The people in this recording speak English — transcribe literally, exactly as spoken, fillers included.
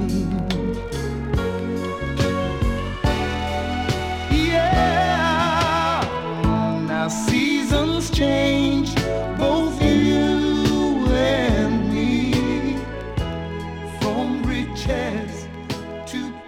Yeah, now seasons change, both you and me, from riches to